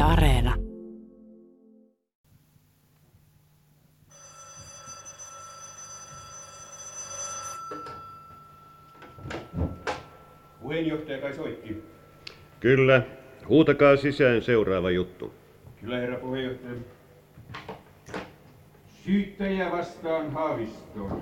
Areena. Puheenjohtaja kai soitti. Kyllä. Huutakaa sisään seuraava juttu. Kyllä, herra puheenjohtaja. Syyttäjä vastaan Haavistoon.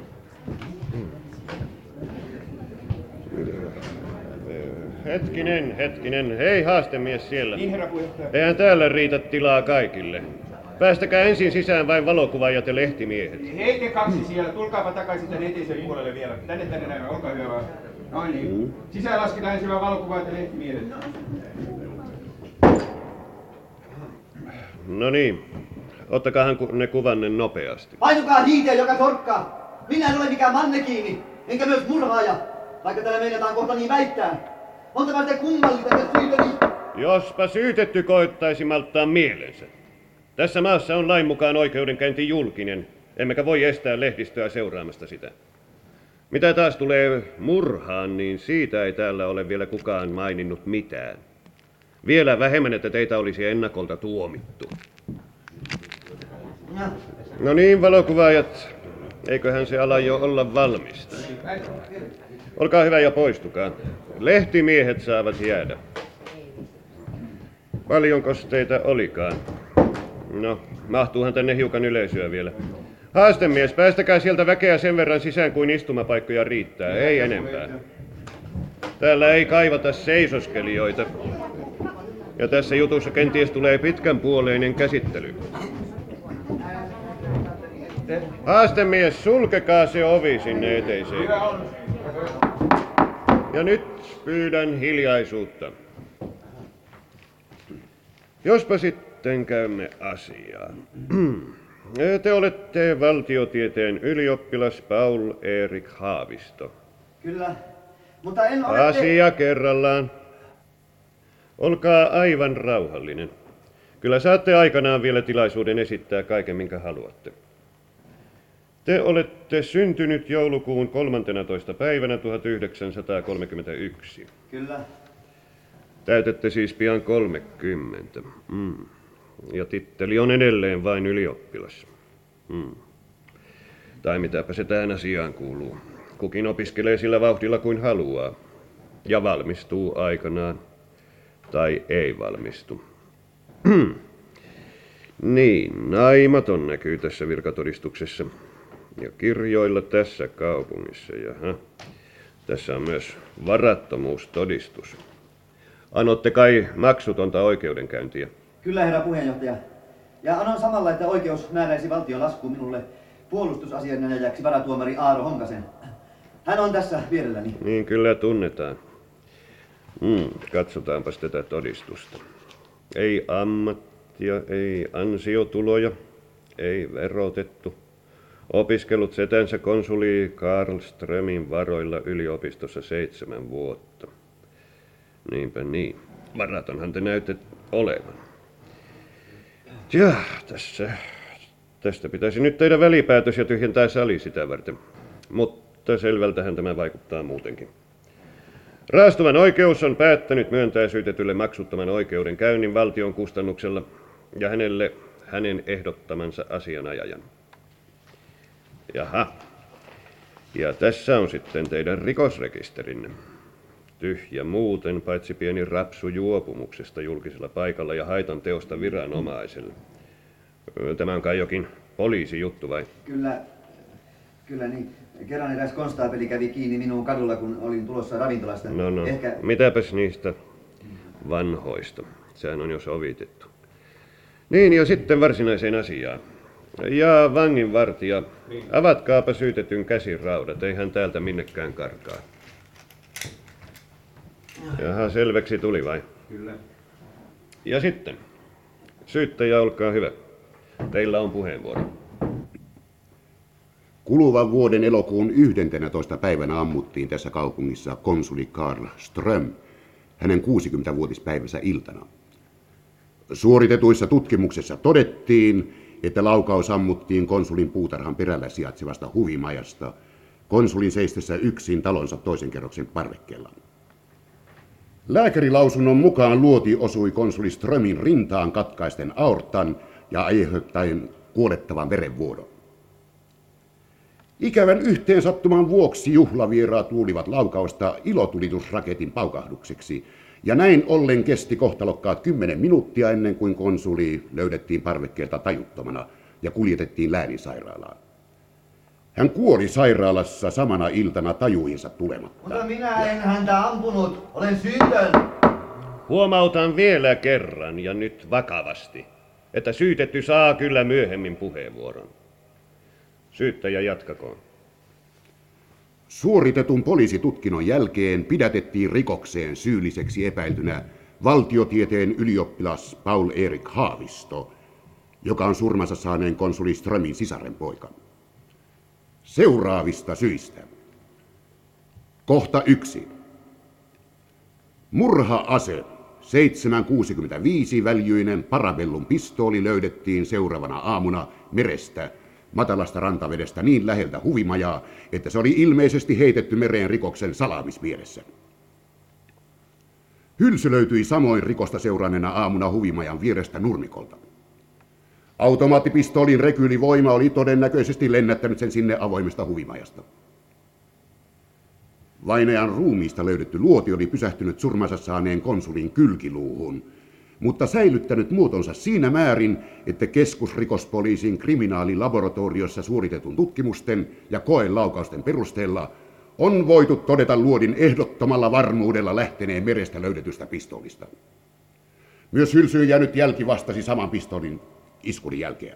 Hetkinen. Hei, haastemies siellä. Niin, herra puheenjohtaja. Eihän täällä riitä tilaa kaikille. Päästäkää ensin sisään vain valokuvaajat ja lehtimiehet. Hei te kaksi siellä, tulkaapa takaisin tänne eteisen puolelle vielä. Tänne näin, olkaa hyvä vaan. Noin niin. Sisään lasketaan ensin valokuvaajat ja lehtimiehet. No niin. Ottakaahan ne kuvanne nopeasti. Painukaa hiiteen, joka sorkkaa! Minä en ole mikään mannekiini, enkä myös murhaaja, vaikka täällä meinataan kohta niin väittää. On tämä sitten kummallinen ja syyteni. Jospa syytetty koettaisi malttaa mielensä. Tässä maassa on lain mukaan oikeudenkäynti julkinen, emmekä voi estää lehdistöä seuraamasta sitä. Mitä taas tulee murhaan, niin siitä ei täällä ole vielä kukaan maininnut mitään. Vielä vähemmän, että teitä olisi ennakolta tuomittu. No niin, valokuvaajat. Eiköhän se ala jo olla valmista. Olkaa hyvä ja poistukaa. Lehtimiehet saavat jäädä. Paljonkos teitä olikaan? No, mahtuuhan tänne hiukan yleisöä vielä. Haastemies, päästäkää sieltä väkeä sen verran sisään kuin istumapaikkoja riittää, ei enempää. Täällä ei kaivata seisoskelijoita. Ja tässä jutussa kenties tulee pitkänpuoleinen käsittely. Haastemies, sulkekaa se ovi sinne eteiseen. Ja nyt pyydän hiljaisuutta. Jospa sitten käymme asiaan. Te olette valtiotieteen ylioppilas Paul Erik Haavisto. Kyllä, mutta en ole... Asia kerrallaan. Olkaa aivan rauhallinen. Kyllä saatte aikanaan vielä tilaisuuden esittää kaiken, minkä haluatte. Te olette syntynyt joulukuun 13. päivänä 1931. Kyllä. Täytätte siis pian 30. Ja titteli on edelleen vain ylioppilas. Tai mitäpä se tähän asiaan kuuluu. Kukin opiskelee sillä vauhdilla kuin haluaa. Ja valmistuu aikanaan. Tai ei valmistu. Niin, naimaton näkyy tässä virkatodistuksessa. Ja kirjoilla tässä kaupungissa. Jaha. Tässä on myös varattomuustodistus. Anotte kai maksutonta oikeudenkäyntiä? Kyllä, herra puheenjohtaja. Ja anon samalla, että oikeus määräisi valtion laskuun minulle puolustusasianajajaksi varatuomari Aaro Honkasen. Hän on tässä vierelläni. Niin, kyllä tunnetaan. Katsotaanpas tätä todistusta. Ei ammattia, ei ansiotuloja, ei verotettu. Opiskellut setänsä konsuli Karl Strömin varoilla yliopistossa 7 vuotta. Niinpä niin. Varatonhan te näytte olevan. Ja, tästä pitäisi nyt tehdä välipäätös ja tyhjentää sali sitä varten. Mutta selvältähän tämä vaikuttaa muutenkin. Raastuvan oikeus on päättänyt myöntää syytetylle maksuttoman oikeudenkäynnin valtion kustannuksella ja hänelle hänen ehdottamansa asianajajan. Jaha. Ja tässä on sitten teidän rikosrekisterinne. Tyhjä muuten, paitsi pieni rapsu juopumuksesta julkisella paikalla ja haitan teosta viranomaiselle. Tämä on kai jokin poliisijuttu vai? Kyllä niin. Kerran eräs konstaapeli kävi kiinni minuun kadulla, kun olin tulossa ravintolasta. No. Mitäpäs niistä vanhoista? Sehän on jo sovitettu. Niin, ja sitten varsinaiseen asiaan. Ja vanginvartija, avatkaapa syytetyn käsiraudat, ei hän täältä minnekään karkaa. Jaha, selväksi tuli vai? Kyllä. Ja sitten, syyttäjä, olkaa hyvä. Teillä on puheenvuoro. Kuluvan vuoden elokuun 11. päivänä ammuttiin tässä kaupungissa konsuli Karl Ström hänen 60-vuotispäivänsä iltana. Suoritetuissa tutkimuksissa todettiin, että laukaus ammuttiin konsulin puutarhan perällä sijaitsevasta huvimajasta konsulin seistessä yksin talonsa toisen kerroksen parvekkeella. Lääkärilausunnon mukaan luoti osui konsuli Strömin rintaan katkaisten aortan ja aiheuttaen kuolettavan verenvuodon. Ikävän yhteensattuman vuoksi juhlavieraat luulivat laukausta ilotulitusraketin paukahdukseksi, ja näin ollen kesti kohtalokkaat 10 minuuttia ennen kuin konsuli löydettiin parvekkeelta tajuttomana ja kuljetettiin lääninsairaalaan. Hän kuoli sairaalassa samana iltana tajuihinsa tulematta. Mutta minä en häntä ampunut, olen syytön. Huomautan vielä kerran ja nyt vakavasti, että syytetty saa kyllä myöhemmin puheenvuoron. Syyttäjä jatkakoon. Suoritetun poliisitutkinnon jälkeen pidätettiin rikokseen syylliseksi epäiltynä valtiotieteen ylioppilas Paul Erik Haavisto, joka on surmansa saaneen konsuli Strömin sisarenpoika. Seuraavista syistä. Kohta 1. Murha-ase 7,65 väljyinen Parabellum pistooli löydettiin seuraavana aamuna merestä matalasta rantavedestä niin läheltä huvimajaa, että se oli ilmeisesti heitetty mereen rikoksen salaamismielessä. Hylsy löytyi samoin rikosta seuranneena aamuna huvimajan vierestä nurmikolta. Automaattipistoolin rekyylivoima oli todennäköisesti lennättänyt sen sinne avoimesta huvimajasta. Vainajan ruumiista löydetty luoti oli pysähtynyt surmansa saaneen konsulin kylkiluuhun, mutta säilyttänyt muotonsa siinä määrin, että keskusrikospoliisin kriminaalilaboratoriossa suoritetun tutkimusten ja koelaukausten perusteella on voitu todeta luodin ehdottomalla varmuudella lähteneen merestä löydetystä pistoolista. Myös hylsyyn jäänyt jälki vastasi saman pistoolin iskurin jälkeen.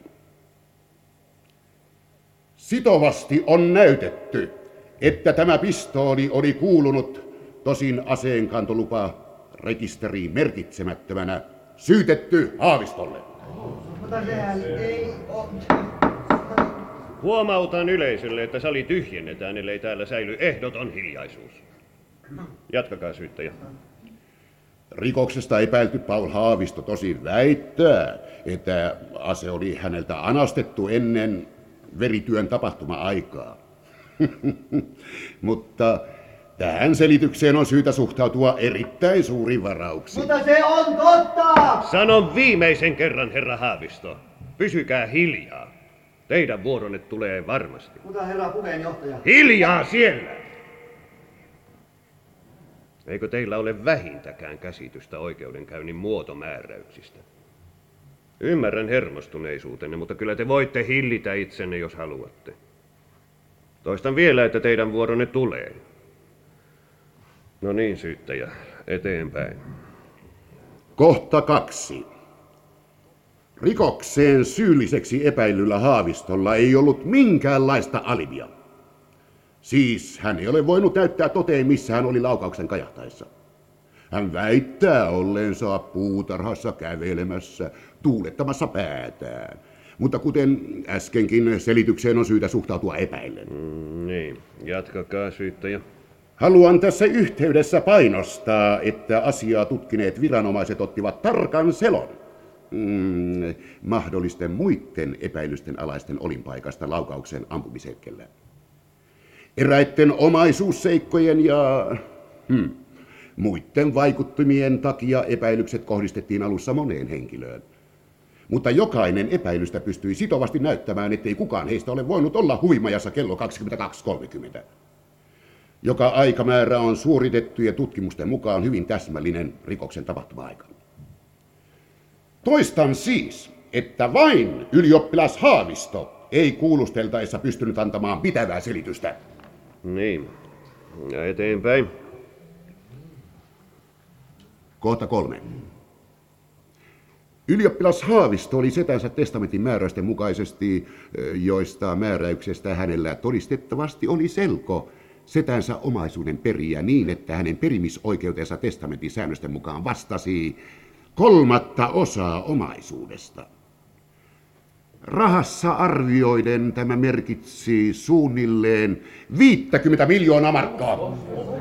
Sitovasti on näytetty, että tämä pistooli oli kuulunut tosin aseenkantolupa rekisteriin merkitsemättömänä syytetty Haavistolle. Mutta sehän ei ole. Huomautan yleisölle, että sali tyhjennetään, ellei täällä säily ehdoton hiljaisuus. Jatkakaa, syyttäjä. Rikoksesta epäilty Paul Haavisto tosin väittää, että ase oli häneltä anastettu ennen verityön tapahtuma-aikaa. Mutta tähän selitykseen on syytä suhtautua erittäin suurin varauksin. Mutta se on totta! Sanon viimeisen kerran, herra Haavisto. Pysykää hiljaa. Teidän vuoronne tulee varmasti. Mutta herra puheenjohtaja. Hiljaa siellä! Eikö teillä ole vähintäkään käsitystä oikeudenkäynnin muotomääräyksistä? Ymmärrän hermostuneisuutenne, mutta kyllä te voitte hillitä itsenne, jos haluatte. Toistan vielä, että teidän vuoronne tulee. No niin, syyttäjä, eteenpäin. Kohta 2. Rikokseen syylliseksi epäilyllä Haavistolla ei ollut minkäänlaista alibia. Siis hän ei ole voinut näyttää toteen, missä hän oli laukauksen kajahtaessa. Hän väittää olleensa puutarhassa kävelemässä, tuulettamassa päätään. Mutta kuten äskenkin, selitykseen on syytä suhtautua epäillen. Niin, jatkakaa, syyttäjä. Haluan tässä yhteydessä painostaa, että asiaa tutkineet viranomaiset ottivat tarkan selon mahdollisten muiden epäilysten alaisten olinpaikasta laukauksen ampumishetkellä. Eräitten omaisuusseikkojen ja muiden vaikuttimien takia epäilykset kohdistettiin alussa moneen henkilöön. Mutta jokainen epäilystä pystyi sitovasti näyttämään, ettei kukaan heistä ole voinut olla huvimajassa kello 22.30. Joka aikamäärä on suoritettujen tutkimusten mukaan hyvin täsmällinen rikoksen tapahtuma-aika. Toistan siis, että vain ylioppilas Haavisto ei kuulusteltaessa pystynyt antamaan pitävää selitystä. Niin, ja eteenpäin. Kohta 3. Ylioppilas Haavisto oli setänsä testamentin määräysten mukaisesti, joista määräyksestä hänellä todistettavasti oli selko, setänsä omaisuuden perijä niin, että hänen perimisoikeutensa testamentin säännösten mukaan vastasi 1/3 omaisuudesta. Rahassa arvioiden tämä merkitsi suunnilleen 50 miljoonaa markkaa.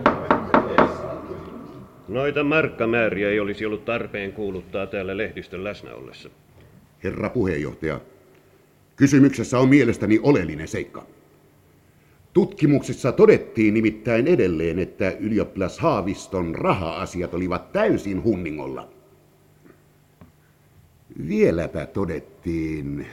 Noita markkamääriä ei olisi ollut tarpeen kuuluttaa täällä lehdistön läsnä ollessa. Herra puheenjohtaja, kysymyksessä on mielestäni oleellinen seikka. Tutkimuksissa todettiin nimittäin edelleen, että ylioppilas Haaviston raha-asiat olivat täysin hunningolla. Vieläpä todettiin...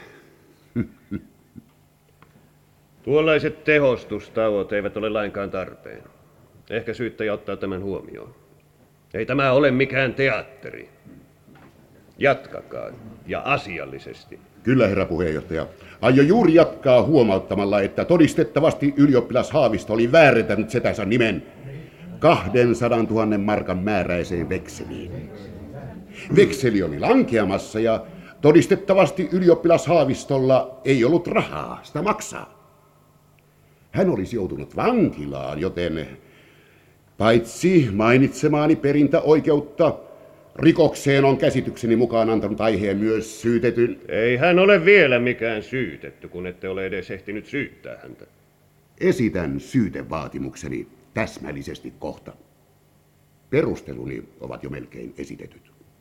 Tuollaiset tehostustauot eivät ole lainkaan tarpeen. Ehkä syyttäjä ottaa tämän huomioon. Ei tämä ole mikään teatteri. Jatkakaa, ja asiallisesti. Kyllä, herra puheenjohtaja. Aion juuri jatkaa huomauttamalla, että todistettavasti ylioppilas Haavisto oli väärentänyt setänsä nimen 200 000 markan määräiseen vekseliin. Vekseli oli lankeamassa ja todistettavasti ylioppilas Haavistolla ei ollut rahaa sitä maksaa. Hän olisi joutunut vankilaan, joten paitsi mainitsemaani perintäoikeutta, rikokseen on käsitykseni mukaan antanut aiheen myös syytetyn. Ei hän ole vielä mikään syytetty, kun ette ole edes ehtinyt syyttää häntä. Esitän syytevaatimukseni täsmällisesti kohta. Perusteluni ovat jo melkein esitetyt.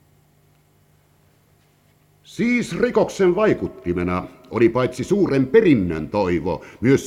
Siis rikoksen vaikuttimena oli paitsi suuren perinnön toivo, myös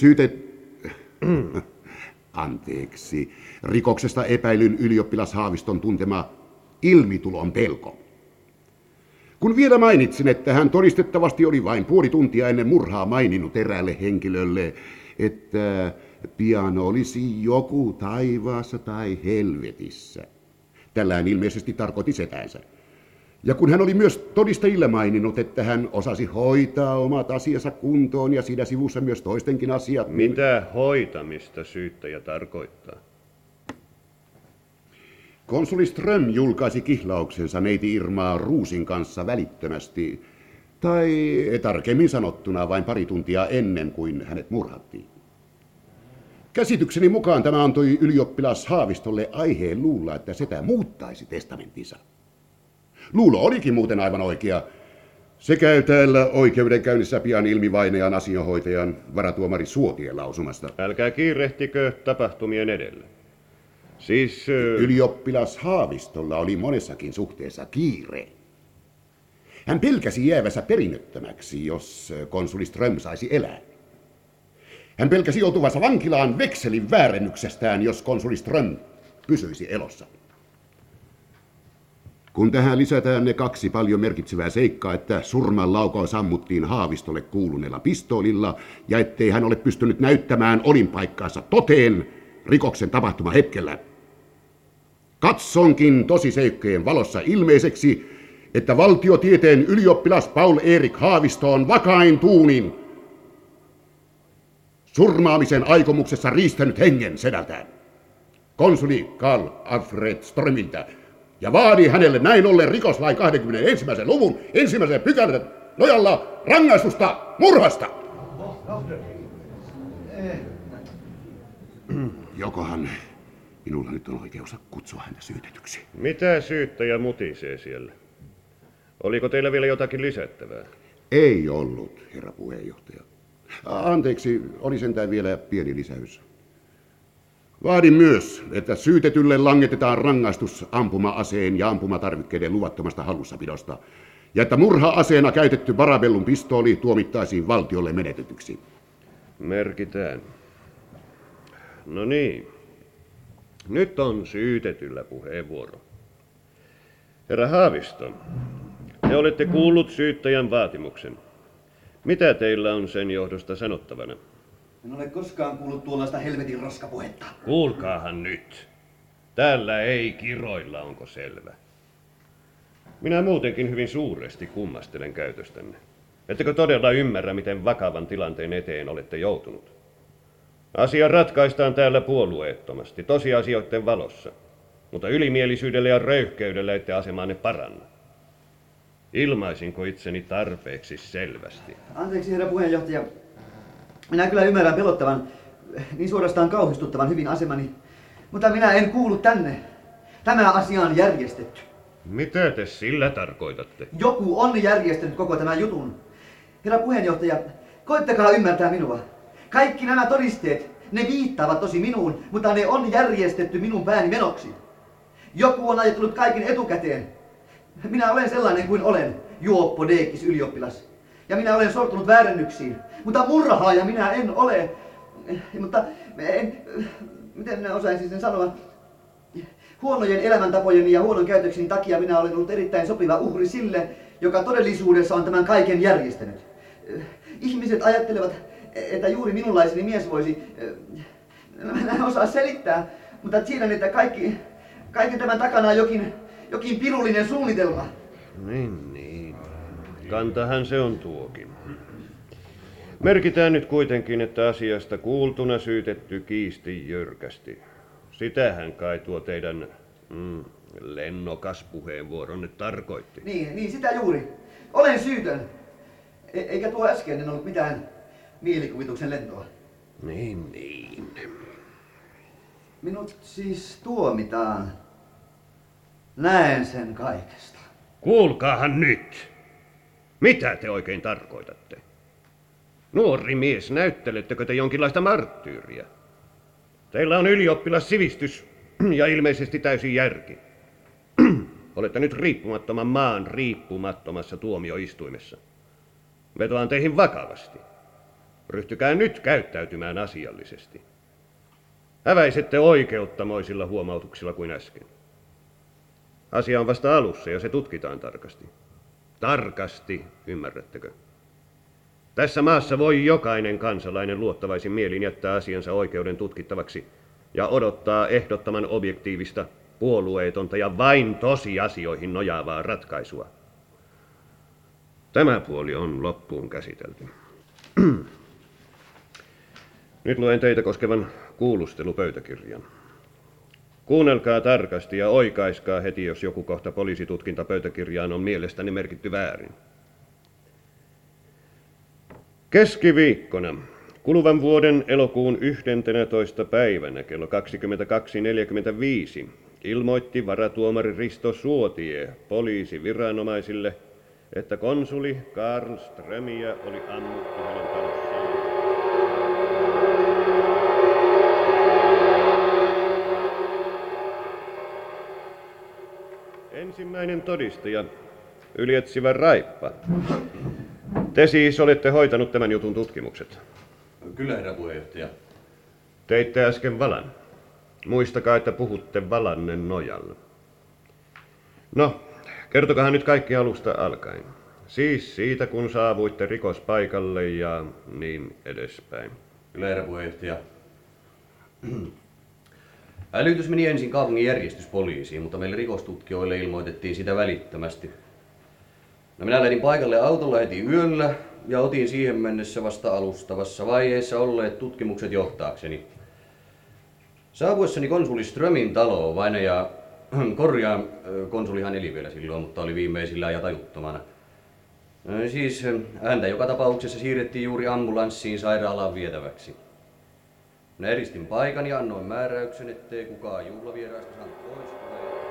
rikoksesta epäilyn ylioppilas Haaviston tuntema ilmitulon pelko. Kun vielä mainitsin, että hän todistettavasti oli vain puoli tuntia ennen murhaa maininnut eräälle henkilölle, että pian olisi joku taivaassa tai helvetissä. Tällä hän ilmeisesti tarkoitti setänsä. Ja kun hän oli myös todistajille maininnut, että hän osasi hoitaa omat asiansa kuntoon ja siinä sivussa myös toistenkin asiat... Mitä hoitamista syyttäjä tarkoittaa? Konsuli Ström julkaisi kihlauksensa neiti Irmaa Ruusin kanssa välittömästi, tai tarkemmin sanottuna vain pari tuntia ennen kuin hänet murhattiin. Käsitykseni mukaan tämä antoi ylioppilas Haavistolle aiheen luulla, että setä muuttaisi testamenttinsa. Luulo olikin muuten aivan oikea. Se käy täällä oikeudenkäynnissä pian ilmi vainajan asianhoitajan varatuomari Suotien lausumasta. Älkää kiirehtikö tapahtumien edellä. Siis... Ylioppilas Haavistolla oli monessakin suhteessa kiire. Hän pelkäsi jäävänsä perinnöttömäksi, jos konsuli Ström saisi elää. Hän pelkäsi joutuvansa vankilaan vekselin väärennyksestä, jos konsuli Ström pysyisi elossa. Kun tähän lisätään ne kaksi paljon merkitsevää seikkaa, että surman laukaus ammuttiin Haavistolle kuuluneella pistoolilla ja ettei hän ole pystynyt näyttämään olinpaikkaansa toteen rikoksen tapahtuma hetkellä. Katsonkin tosiseikkojen valossa ilmeiseksi, että valtiotieteen ylioppilas Paul Erik Haavisto on vakain tuunin surmaamisen aikomuksessa riistänyt hengen sedältään, konsuli Karl Alfred Strömiltä, ja vaadi hänelle näin ollen rikoslain 21. luvun 1. pykälän nojalla rangaistusta murhasta. Jokohan minulla nyt on oikeus kutsua häntä syytetyksi. Mitä syyttäjä mutisee siellä? Oliko teillä vielä jotakin lisättävää? Ei ollut, herra puheenjohtaja. Anteeksi, oli sentään vielä pieni lisäys. Vaadin myös, että syytetylle langetetaan rangaistus ampuma-aseen ja ampumatarvikkeiden luvattomasta hallussapidosta, ja että murha-aseena käytetty Parabellum pistooli tuomittaisiin valtiolle menetetyksi. Merkitään. No niin. Nyt on syytetyllä puheenvuoro. Herra Haavisto, te olette kuullut syyttäjän vaatimuksen. Mitä teillä on sen johdosta sanottavana? En ole koskaan kuullut tuollaista helvetin roskapuhetta. Kuulkaahan nyt. Täällä ei kiroilla, onko selvä? Minä muutenkin hyvin suuresti kummastelen käytöstänne. Ettekö todella ymmärrä, miten vakavan tilanteen eteen olette joutunut? Asia ratkaistaan täällä puolueettomasti, tosiasioiden valossa. Mutta ylimielisyydellä ja röyhkeydellä ette asemaanne paranna. Ilmaisinko itseni tarpeeksi selvästi? Anteeksi, herra puheenjohtaja. Minä kyllä ymmärrän pelottavan, niin suorastaan kauhistuttavan hyvin asemani, mutta minä en kuulu tänne. Tämä asia on järjestetty. Mitä te sillä tarkoitatte? Joku on järjestänyt koko tämän jutun. Herra puheenjohtaja, koittakaa ymmärtää minua. Kaikki nämä todisteet, ne viittaavat tosi minuun, mutta ne on järjestetty minun pääni menoksi. Joku on ajattelut kaiken etukäteen. Minä olen sellainen kuin olen, juoppo Deekis ylioppilas. Ja minä olen sortunut väärennyksiin, mutta murhaaja minä en ole. Mutta miten osaisin sen sanoa? Huonojen elämäntapojen ja huonon käytökseni takia minä olen ollut erittäin sopiva uhri sille, joka todellisuudessa on tämän kaiken järjestänyt. Ihmiset ajattelevat, että juuri minunlaiseni mies voisi... En osaa selittää, mutta tiedän, että kaiken tämän takana on jokin pirullinen suunnitelma. Niin. Kantahan se on tuokin. Merkitään nyt kuitenkin, että asiasta kuultuna syytetty kiisti jyrkästi. Sitähän kai tuo teidän lennokas puheenvuoronne tarkoitti. Niin, sitä juuri. Olen syytön. Eikä tuo äskeinen ollut mitään mielikuvituksen lentoa. Niin. Minut siis tuomitaan. Näen sen kaikesta. Kuulkaahan nyt! Mitä te oikein tarkoitatte? Nuori mies, näyttelettekö te jonkinlaista marttyyriä? Teillä on ylioppilassivistys ja ilmeisesti täysin järki. Olette nyt riippumattoman maan riippumattomassa tuomioistuimessa. Vetoan teihin vakavasti. Ryhtykää nyt käyttäytymään asiallisesti. Häväisette oikeuttamoisilla huomautuksilla kuin äsken. Asia on vasta alussa ja se tutkitaan tarkasti. Tarkasti, ymmärrättekö? Tässä maassa voi jokainen kansalainen luottavaisin mielin jättää asiansa oikeuden tutkittavaksi ja odottaa ehdottoman objektiivista, puolueetonta ja vain tosiasioihin nojaavaa ratkaisua. Tämä puoli on loppuun käsitelty. Nyt luen teitä koskevan kuulustelupöytäkirjan. Kuunnelkaa tarkasti ja oikaiskaa heti, jos joku kohta poliisitutkintapöytäkirjaan on mielestäni merkitty väärin. Keskiviikkona, kuluvan vuoden elokuun 11. päivänä kello 22.45 ilmoitti varatuomari Risto Suotie poliisiviranomaisille, että konsuli Karl Strömiä oli ammuttu hänen talossaan. Ensimmäinen todistaja, ylietsivä Raippa. Te siis olette hoitanut tämän jutun tutkimukset. Kyllä, herra puheenjohtaja. Teitte äsken valan. Muistakaa, että puhutte valannen nojalla. No, kertokahan nyt kaikki alusta alkaen. Siis siitä, kun saavuitte rikospaikalle ja niin edespäin. Kyllä, herra puheenjohtaja. Hälytys meni ensin kaupungin järjestyspoliisiin, mutta meille rikostutkijoille ilmoitettiin sitä välittömästi. No minä lähdin paikalle autolla heti yöllä ja otin siihen mennessä vasta alustavassa vaiheessa olleet tutkimukset johtaakseni. Saapuessani konsuli Strömin taloon vainaja, konsulihan eli vielä silloin, mutta oli viimeisillä ja tajuttomana. Siis häntä joka tapauksessa siirrettiin juuri ambulanssiin sairaalaan vietäväksi. Minä eristin paikan ja annoin määräyksen, ettei kukaan juhlavieraista saanut poistua.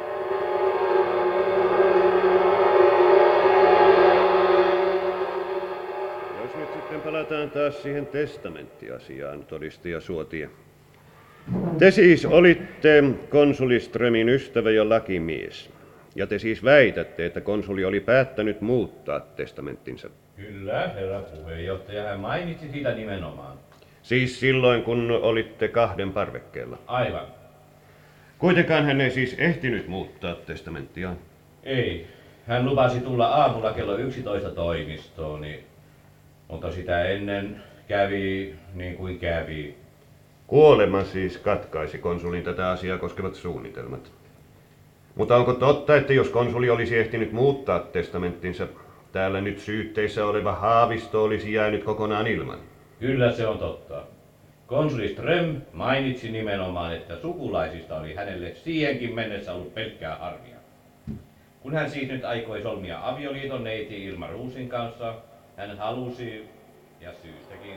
Jos nyt sitten palataan taas siihen testamenttiasiaan, todistaja Suotie. Te siis olitte konsuli Strömin ystävä ja lakimies. Ja te siis väitätte, että konsuli oli päättänyt muuttaa testamenttinsa. Kyllä, herra puheenjohtaja, hän mainitsi siitä nimenomaan. Siis silloin, kun olitte kahden parvekkeella. Aivan. Kuitenkaan hän ei siis ehtinyt muuttaa testamenttiaan. Ei. Hän lupasi tulla aamulla kello 11 toimistooni, mutta sitä ennen kävi niin kuin kävi. Kuolema siis katkaisi konsulin tätä asiaa koskevat suunnitelmat. Mutta onko totta, että jos konsuli olisi ehtinyt muuttaa testamenttinsa, täällä nyt syytteissä oleva Haavisto olisi jäänyt kokonaan ilman? Kyllä se on totta. Konsuli Ström mainitsi nimenomaan, että sukulaisista oli hänelle siihenkin mennessä ollut pelkkää harmia. Kun hän siis nyt aikoi solmia avioliiton neiti Ilma Ruusin kanssa, hän halusi, ja syystäkin,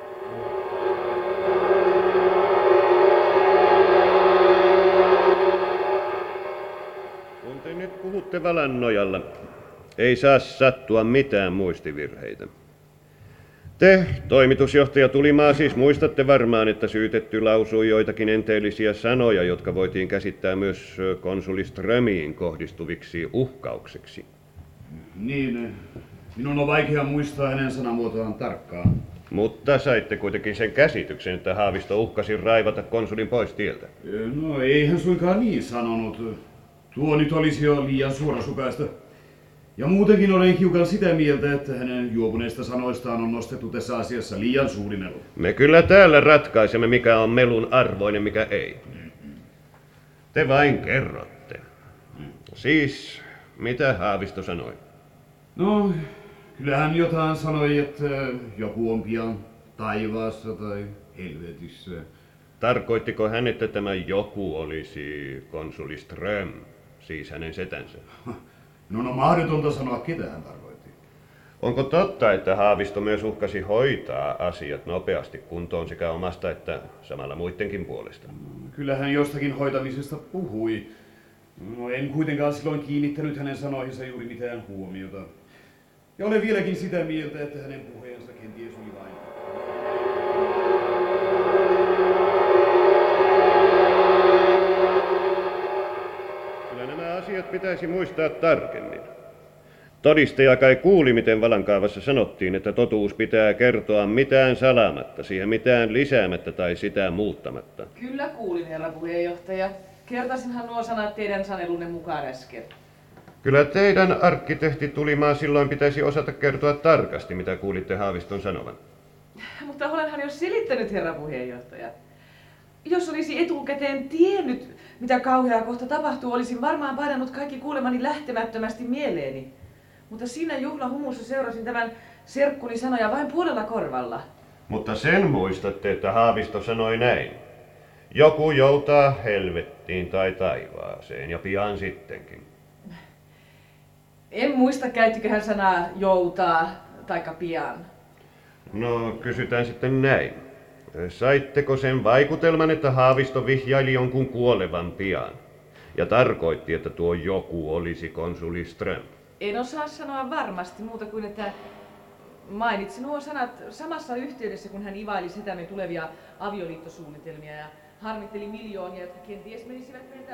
Kun te nyt puhutte valan nojalla, ei saa sattua mitään muistivirheitä. Te, toimitusjohtaja Tulimaa, siis muistatte varmaan, että syytetty lausui joitakin enteellisiä sanoja, jotka voitiin käsittää myös konsuli Strömiin kohdistuviksi uhkauksiksi. Niin, minun on vaikea muistaa hänen sanamuotoaan tarkkaan. Mutta saitte kuitenkin sen käsityksen, että Haavisto uhkasi raivata konsulin pois tieltä. No eihän suinkaan niin sanonut. Tuo nyt olisi jo liian suorasukaista. Ja muutenkin olen hiukan sitä mieltä, että hänen juopuneista sanoistaan on nostettu tässä asiassa liian suuri melu. Me kyllä täällä ratkaisemme, mikä on melun arvoinen, mikä ei. Te vain kerrotte. Siis, mitä Haavisto sanoi? No, kyllähän jotain sanoi, että joku on pian taivaassa tai helvetissä. Tarkoittiko hän, että tämä joku olisi konsuli Ström, siis hänen setänsä? No mahdotonta sanoa, ketä hän tarkoitti. Onko totta, että Haavisto myös uhkasi hoitaa asiat nopeasti kuntoon sekä omasta että samalla muidenkin puolesta? Kyllähän jostakin hoitamisesta puhui. No en kuitenkaan silloin kiinnittänyt hänen sanoihinsa juuri mitään huomiota. Ja olen vieläkin sitä mieltä, että hänen puheensa kenties oli vain. Kyllä nämä asiat pitäisi muistaa tarkemmin. Todistaja kai kuuli, miten Valankaavassa sanottiin, että totuus pitää kertoa mitään salaamatta, siihen mitään lisäämättä tai sitä muuttamatta. Kyllä kuulin, herra puheenjohtaja. Kertasinhan nuo sanat teidän sanelunne mukaan äsken. Kyllä teidän arkkitehti Tulimaa silloin pitäisi osata kertoa tarkasti, mitä kuulitte Haaviston sanovan. Mutta olenhan jo selittänyt, herra puheenjohtaja. Jos olisi etukäteen tiennyt, mitä kauheaa kohta tapahtuu, olisin varmaan painanut kaikki kuulemani lähtemättömästi mieleeni. Mutta siinä juhlahumussa seurasin tämän serkkuni sanoja vain puolella korvalla. Mutta sen muistatte, että Haavisto sanoi näin. Joku joutaa helvettiin tai taivaaseen ja pian sittenkin. En muista, käyttikö hän sanaa joutaa taikka pian. No, kysytään sitten näin. Saitteko sen vaikutelman, että Haavisto vihjaili jonkun kuolevan pian? Ja tarkoitti, että tuo joku olisi konsuli Ström? En osaa sanoa varmasti muuta kuin, että mainitsi nuo sanat samassa yhteydessä, kun hän ivaili setämme tulevia avioliittosuunnitelmia ja harmitteli miljoonia, jotka kenties menisivät meiltä.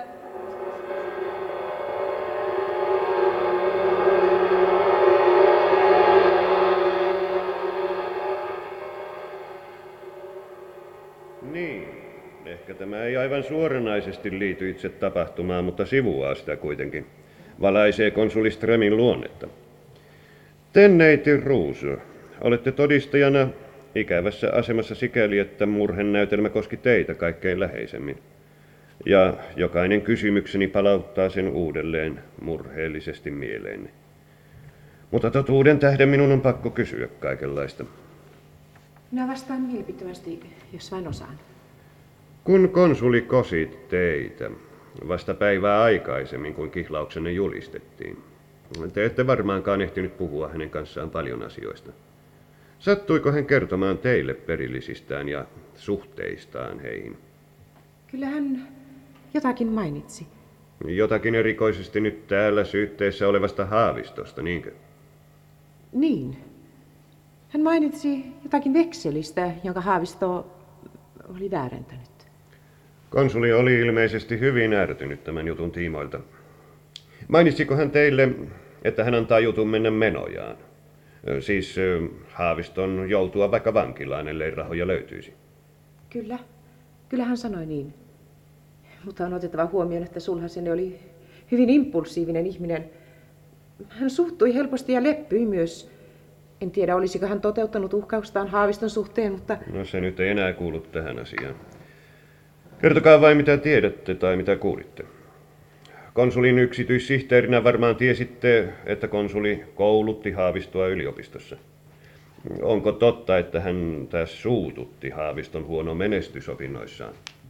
Niin, ehkä tämä ei aivan suoranaisesti liity itse tapahtumaan, mutta sivuaa sitä kuitenkin. Valaisee konsuli Strömin luonnetta. Te, neiti Ruusu, olette todistajana ikävässä asemassa sikäli, että murhenäytelmä koski teitä kaikkein läheisemmin. Ja jokainen kysymykseni palauttaa sen uudelleen murheellisesti mieleenne. Mutta totuuden tähden minun on pakko kysyä kaikenlaista. Minä vastaan vilpittömästi, jos vain osaan. Kun konsuli kosi teitä vasta päivää aikaisemmin, kuin kihlauksenne julistettiin, te ette varmaankaan ehtinyt puhua hänen kanssaan paljon asioista. Sattuiko hän kertomaan teille perillisistään ja suhteistaan heihin? Kyllä hän jotakin mainitsi. Jotakin erikoisesti nyt täällä syytteessä olevasta Haavistosta, niinkö? Niin. Hän mainitsi jotakin vekselistä, jonka Haavisto oli väärentänyt. Konsuli oli ilmeisesti hyvin ärtynyt tämän jutun tiimoilta. Mainitsiko hän teille, että hän antaa jutun mennä menojaan? Siis Haaviston joutua vaikka vankilaan, ellei rahoja löytyisi. Kyllä. Kyllä hän sanoi niin. Mutta on otettava huomioon, että Sulhasen oli hyvin impulsiivinen ihminen. Hän suhtui helposti ja leppyi myös. En tiedä, olisiko hän toteuttanut uhkaustaan Haaviston suhteen, mutta... No se nyt ei enää kuulu tähän asiaan. Kertokaa vain mitä tiedätte tai mitä kuulitte. Konsulin yksityissihteerinä varmaan tiesitte, että konsuli koulutti Haavistoa yliopistossa. Onko totta, että hän tässä suututti Haaviston huono menestys opinnoissaan?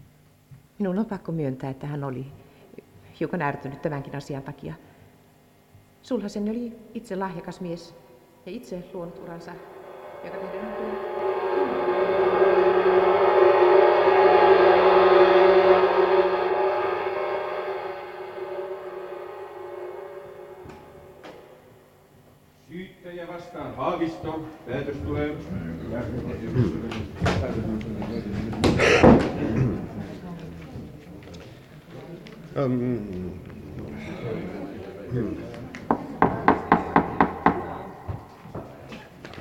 Minun on pakko myöntää, että hän oli hiukan ärtynyt tämänkin asian takia. Sulhasen oli itse lahjakas mies ja itse luonut uransa, joka tehdään Syyttäjä vastaan Haavisto. Päätös tulee.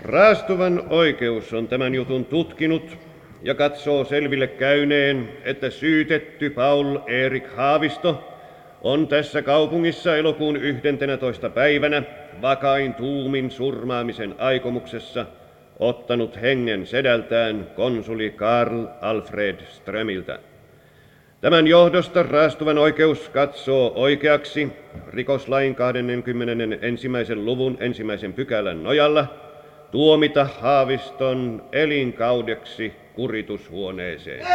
Raastuvan oikeus on tämän jutun tutkinut ja katsoo selville käyneen, että syytetty Paul Erik Haavisto on tässä kaupungissa elokuun 11. päivänä vakain tuumin surmaamisen aikomuksessa ottanut hengen sedältään konsuli Karl Alfred Strömiltä. Tämän johdosta raastuvan oikeus katsoo oikeaksi rikoslain 21. luvun 1. pykälän nojalla tuomita Haaviston elinkaudeksi kuritushuoneeseen.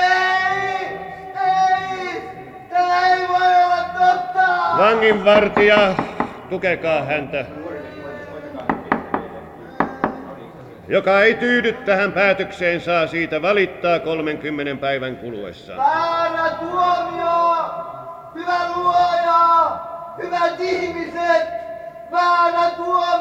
Tämä ei voi olla totta! Vanginvartija, tukekaa häntä. Joka ei tyydy tähän päätökseen, saa siitä valittaa 30 päivän kuluessa. Väärä tuomio! Hyvä luoja! Hyvät ihmiset! Väärä tuomio!